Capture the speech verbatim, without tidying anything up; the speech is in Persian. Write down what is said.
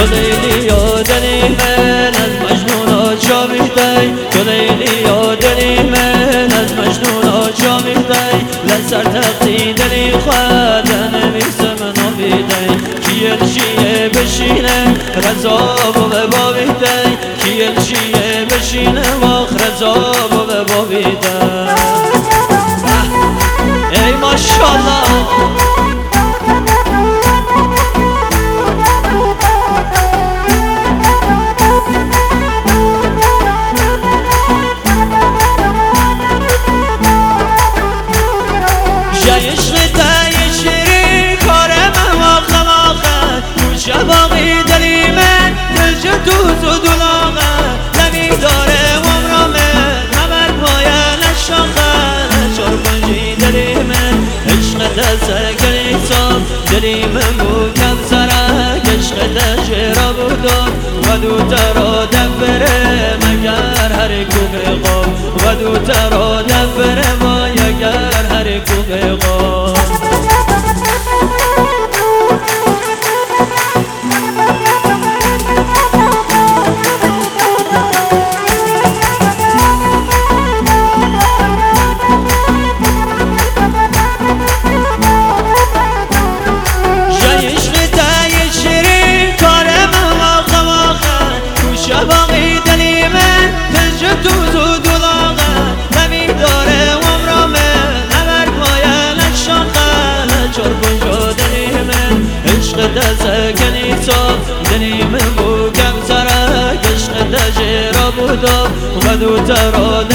لیلی و دلی من از مجنون جا میدهی تو لیلی و دلی من از مجنون جا میدهی لسر تختی دلی خود نمیسم نامیدهی کیل چیه بشینه رضا و بابیدهی کیل چیه بشینه واخ رضا و بابیدهی ای ماشاءالله باقی دلی من دلج دوز و دلاغه نمی داره عمرامه نبر پایه نشاخه نچار کنجی دلی من عشق دست گلی سام دلی من بو کم سره عشق دجرا بودم و دو ترا دفره مگر هر کوه قام و دو ترا دفره ما یگر هر کوه قام باقی دلی من دلج دوز و دلاغه نمی داره عمرامه نبر پایه نشاخه نچار کنجا دلی من عشق دست گلی صاف دلی من بو کم سره عشق دجرا بودم و دو ترا